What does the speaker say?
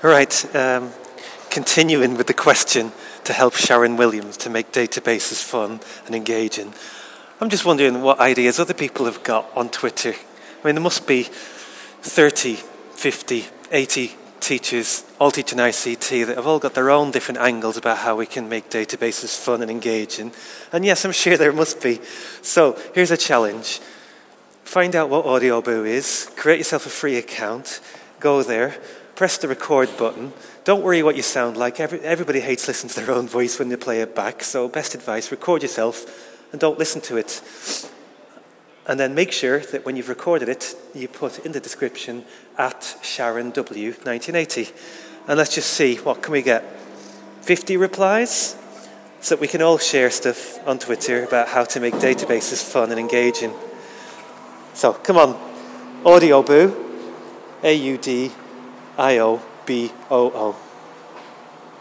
All right, continuing with the question to help Sharon Williams to make databases fun and engaging. I'm just wondering what ideas other people have got on Twitter. I mean, there must be 30, 50, 80 teachers, all teaching ICT, that have all got their own different angles about how we can make databases fun and engaging. And yes, I'm sure there must be. So here's a challenge. Find out what Audioboo is, create yourself a free account, go there, press the record button. Don't worry what you sound like. Everybody hates listening to their own voice when they play it back. So best advice, record yourself and don't listen to it. And then make sure that when you've recorded it, you put in the description at Sharon W 1980. And let's just see, what can we get? 50 replies? So that we can all share stuff on Twitter about how to make databases fun and engaging. So come on, Audioboo, AUDIOBOO.